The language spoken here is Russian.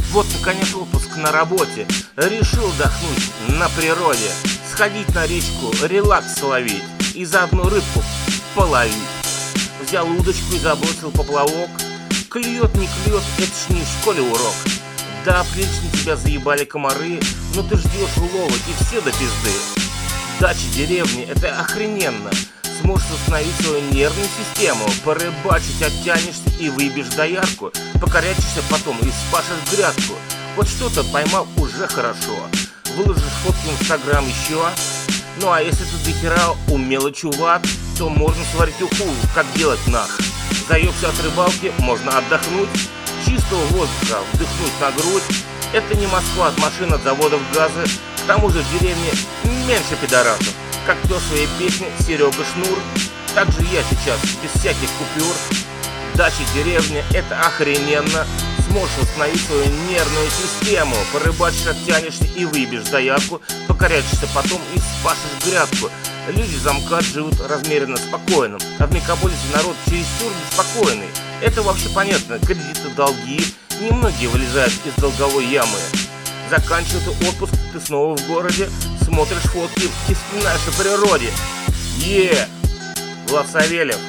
Вот, наконец, отпуск на работе. Решил отдохнуть на природе. Сходить на речку, релакс ловить и заодно рыбку половить. Взял удочку и забросил поплавок. Клюет, не клюет, это ж не в школе урок. Да, прилично тебя заебали комары, но ты ждешь улова и все до пизды. Дача, деревни, это охрененно. Сможешь восстановить свою нервную систему, порыбачить, оттянешься и выбьешь доярку, покорячишься потом и спашешь грядку. Вот что-то поймал уже хорошо. Выложишь фотки в Инстаграм еще. Ну а если ты дохера умелый чувак, то можно сварить уху, как делать нах. Заебся от рыбалки, можно отдохнуть, чистого воздуха вдохнуть на грудь. Это не Москва, от машин, от заводов газа. К тому же в деревне меньше пидорасов. Как пел своей песни Серега Шнур, так же я сейчас, без всяких купюр. Дача, деревня, это охрененно. Сможешь восстановить свою нервную систему, порыбачишь, оттянешься и выбьешь доярку, покорячишься потом и спашешь грядку. Люди за МКАД живут размеренно спокойно, а в мегаполисе народ чересчур беспокойный. Это вообще понятно, кредиты, долги, немногие вылезают из долговой ямы. Заканчивается отпуск, ты снова в городе, смотришь фотки и вспоминаешь о природе. Влад Савельев.